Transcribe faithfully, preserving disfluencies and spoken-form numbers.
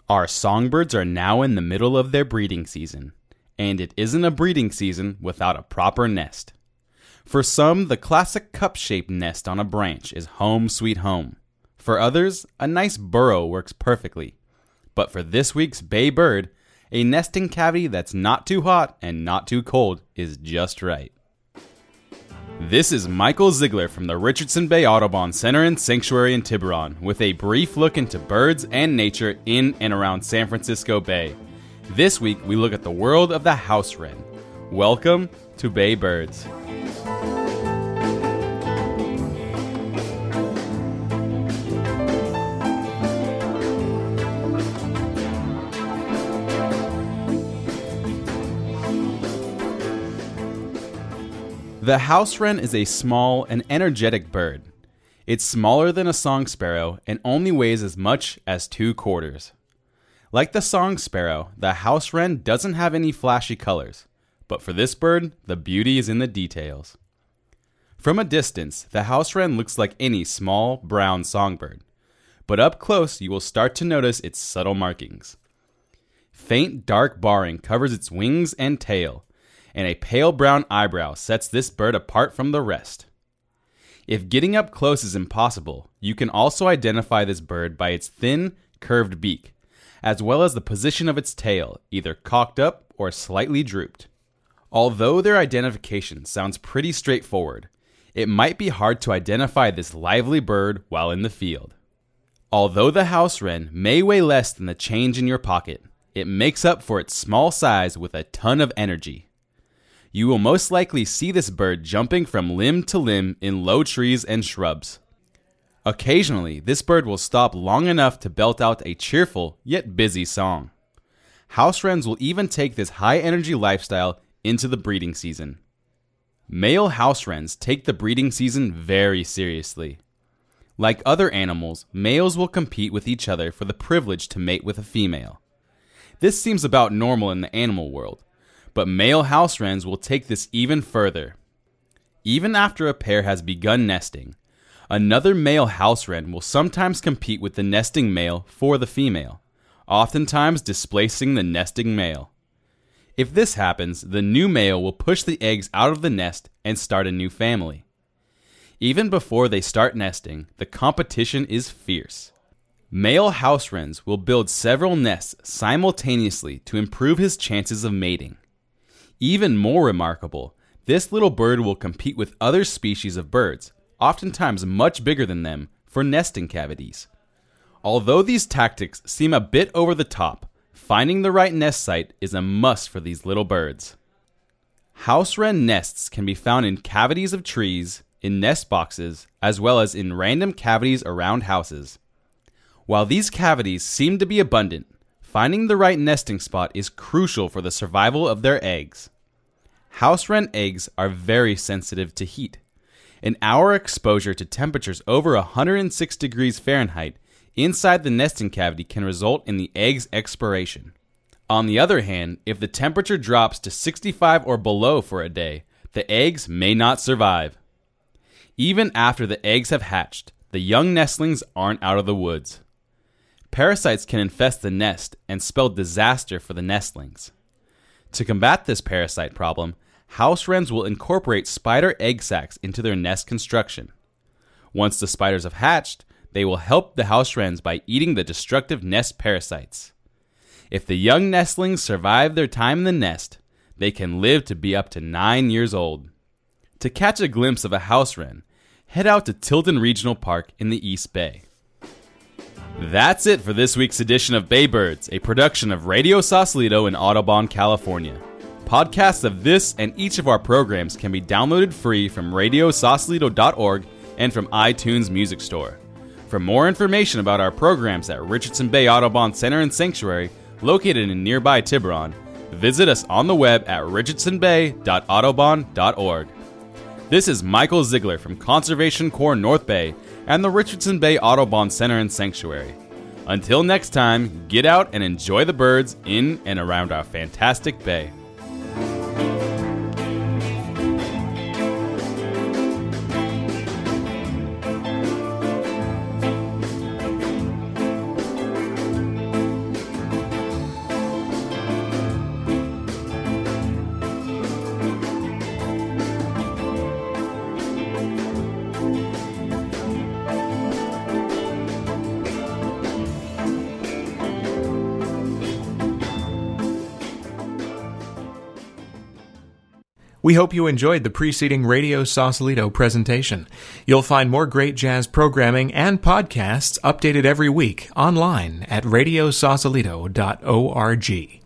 Our songbirds are now in the middle of their breeding season, and it isn't a breeding season without a proper nest. For some, the classic cup-shaped nest on a branch is home sweet home. For others, a nice burrow works perfectly. But for this week's Bay Bird, a nesting cavity that's not too hot and not too cold is just right. This is Michael Ziegler from the Richardson Bay Audubon Center and Sanctuary in Tiburon with a brief look into birds and nature in and around San Francisco Bay. This week we look at the world of the house wren. Welcome to Bay Birds. The house wren is a small and energetic bird. It's smaller than a song sparrow and only weighs as much as two quarters. Like the song sparrow, the house wren doesn't have any flashy colors, but for this bird, the beauty is in the details. From a distance, the house wren looks like any small, brown songbird, but up close you will start to notice its subtle markings. Faint dark barring covers its wings and tail, and a pale brown eyebrow sets this bird apart from the rest. If getting up close is impossible, you can also identify this bird by its thin, curved beak, as well as the position of its tail, either cocked up or slightly drooped. Although their identification sounds pretty straightforward, it might be hard to identify this lively bird while in the field. Although the house wren may weigh less than the change in your pocket, it makes up for its small size with a ton of energy. You will most likely see this bird jumping from limb to limb in low trees and shrubs. Occasionally, this bird will stop long enough to belt out a cheerful yet busy song. House wrens will even take this high-energy lifestyle into the breeding season. Male house wrens take the breeding season very seriously. Like other animals, males will compete with each other for the privilege to mate with a female. This seems about normal in the animal world, but male house wrens will take this even further. Even after a pair has begun nesting, another male house wren will sometimes compete with the nesting male for the female, oftentimes displacing the nesting male. If this happens, the new male will push the eggs out of the nest and start a new family. Even before they start nesting, the competition is fierce. Male house wrens will build several nests simultaneously to improve his chances of mating. Even more remarkable, this little bird will compete with other species of birds, oftentimes much bigger than them, for nesting cavities. Although these tactics seem a bit over the top, finding the right nest site is a must for these little birds. House wren nests can be found in cavities of trees, in nest boxes, as well as in random cavities around houses. While these cavities seem to be abundant, finding the right nesting spot is crucial for the survival of their eggs. House wren eggs are very sensitive to heat. An hour exposure to temperatures over one hundred six degrees Fahrenheit inside the nesting cavity can result in the egg's expiration. On the other hand, if the temperature drops to sixty-five or below for a day, the eggs may not survive. Even after the eggs have hatched, the young nestlings aren't out of the woods. Parasites can infest the nest and spell disaster for the nestlings. To combat this parasite problem, house wrens will incorporate spider egg sacs into their nest construction. Once the spiders have hatched, they will help the house wrens by eating the destructive nest parasites. If the young nestlings survive their time in the nest, they can live to be up to nine years old. To catch a glimpse of a house wren, head out to Tilden Regional Park in the East Bay. That's it for this week's edition of Bay Birds, a production of Radio Sausalito in Audubon, California. Podcasts of this and each of our programs can be downloaded free from radio sausalito dot org and from iTunes Music Store. For more information about our programs at Richardson Bay Audubon Center and Sanctuary, located in nearby Tiburon, visit us on the web at richardson bay dot audubon dot org. This is Michael Ziegler from Conservation Corps North Bay and the Richardson Bay Audubon Center and Sanctuary. Until next time, get out and enjoy the birds in and around our fantastic bay. We hope you enjoyed the preceding Radio Sausalito presentation. You'll find more great jazz programming and podcasts updated every week online at radio sausalito dot org.